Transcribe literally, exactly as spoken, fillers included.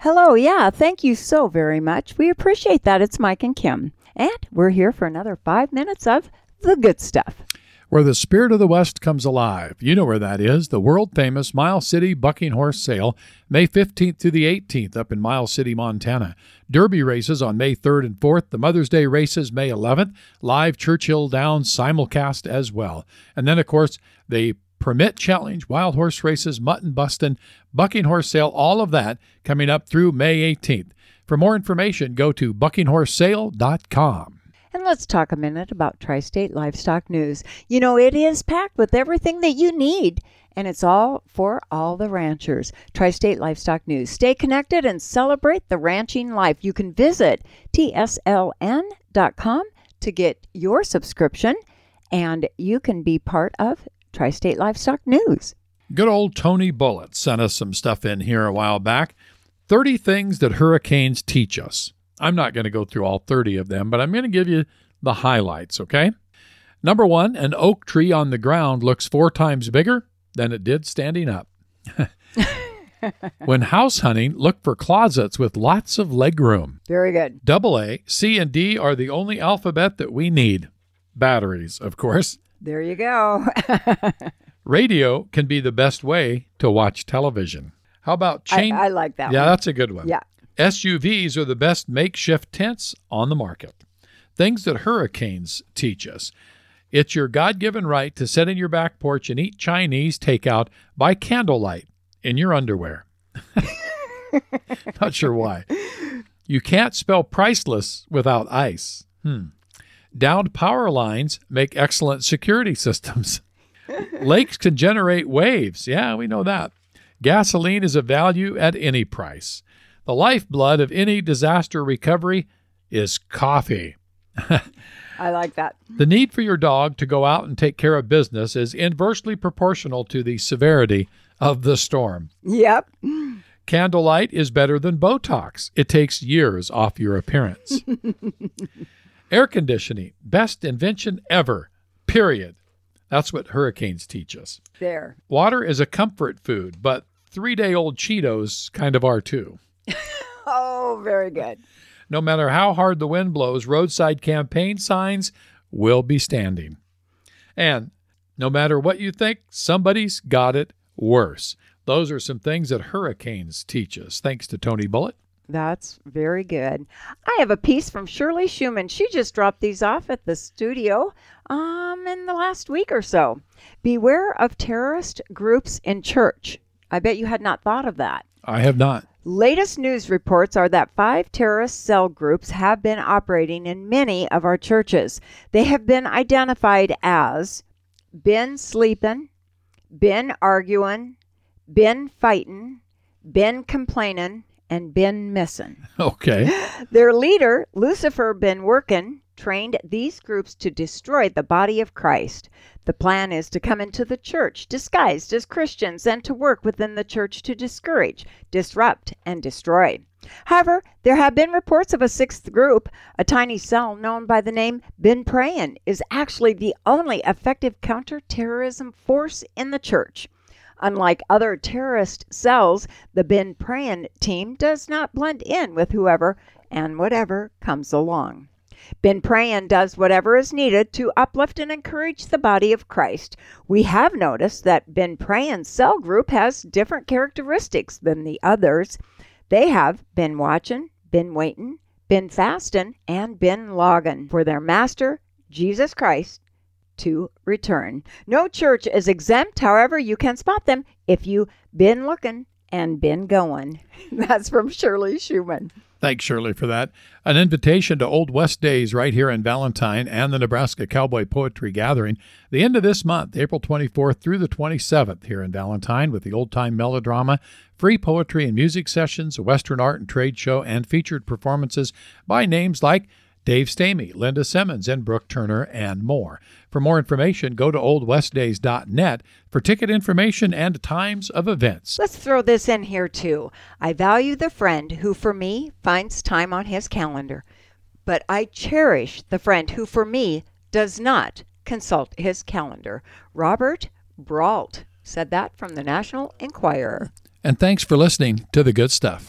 Hello, yeah, thank you so very much. We appreciate that. It's Mike and Kim. And we're here for another five minutes of the good stuff. Where the spirit of the West comes alive. You know where that is. The world-famous Miles City Bucking Horse Sale, May fifteenth to the eighteenth up in Miles City, Montana. Derby races on May third and fourth. The Mother's Day races May eleventh. Live Churchill Downs simulcast as well. And then, of course, the Permit Challenge, Wild Horse Races, Mutton Bustin', Bucking Horse Sale, all of that coming up through May eighteenth. For more information, go to bucking horse sale dot com. And let's talk a minute about Tri-State Livestock News. You know, it is packed with everything that you need, and it's all for all the ranchers. Tri-State Livestock News. Stay connected and celebrate the ranching life. You can visit T S L N dot com to get your subscription, and you can be part of Tri-State Livestock News. Good old Tony Bullitt sent us some stuff in here a while back. thirty things that hurricanes teach us. I'm not going to go through all thirty of them, but I'm going to give you the highlights, okay? Number one, an oak tree on the ground looks four times bigger than it did standing up. When house hunting, look for closets with lots of leg room. Very good. Double A, C, and D are the only alphabet that we need. Batteries, of course. There you go. Radio can be the best way to watch television. How about chain? I, I like that yeah, one. that's a good one. Yeah. S U Vs are the best makeshift tents on the market. Things that hurricanes teach us. It's your God-given right to sit in your back porch and eat Chinese takeout by candlelight in your underwear. Not sure why. You can't spell priceless without ice. Hmm. Downed power lines make excellent security systems. Lakes can generate waves. Yeah, we know that. Gasoline is a value at any price. The lifeblood of any disaster recovery is coffee. I like that. The need for your dog to go out and take care of business is inversely proportional to the severity of the storm. Yep. Candlelight is better than Botox. It takes years off your appearance. Air conditioning, best invention ever, period. That's what hurricanes teach us. There. Water is a comfort food, but three-day-old Cheetos kind of are too. Oh, very good. No matter how hard the wind blows, roadside campaign signs will be standing. And no matter what you think, somebody's got it worse. Those are some things that hurricanes teach us. Thanks to Tony Bullitt. That's very good. I have a piece from Shirley Schumann. She just dropped these off at the studio um, in the last week or so. Beware of terrorist groups in church. I bet you had not thought of that. I have not. Latest news reports are that five terrorist cell groups have been operating in many of our churches. They have been identified as been sleeping, been arguing, been fighting, been complaining, and been missing. Okay. Their leader, Lucifer Ben Workin, trained these groups to destroy the body of Christ. The plan is to come into the church disguised as Christians and to work within the church to discourage, disrupt, and destroy. However, there have been reports of a sixth group. A tiny cell known by the name Ben Prayin is actually the only effective counterterrorism force in the church. Unlike other terrorist cells, the Ben Prayin team does not blend in with whoever and whatever comes along. Ben Prayin does whatever is needed to uplift and encourage the body of Christ. We have noticed that Ben Prayin's cell group has different characteristics than the others. They have been watching, been waiting, been fasting, and been logging for their master, Jesus Christ, to return. No church is exempt. However, you can spot them if you've been looking and been going. That's from Shirley Schumann. Thanks, Shirley, for that. An invitation to Old West Days right here in Valentine and the Nebraska Cowboy Poetry Gathering. The end of this month, April twenty-fourth through the twenty-seventh here in Valentine with the old-time melodrama, free poetry and music sessions, a Western art and trade show, and featured performances by names like Dave Stamey, Linda Simmons, and Brooke Turner, and more. For more information, go to old west days dot net for ticket information and times of events. Let's throw this in here, too. I value the friend who, for me, finds time on his calendar. But I cherish the friend who, for me, does not consult his calendar. Robert Brault said that from the National Enquirer. And thanks for listening to The Good Stuff.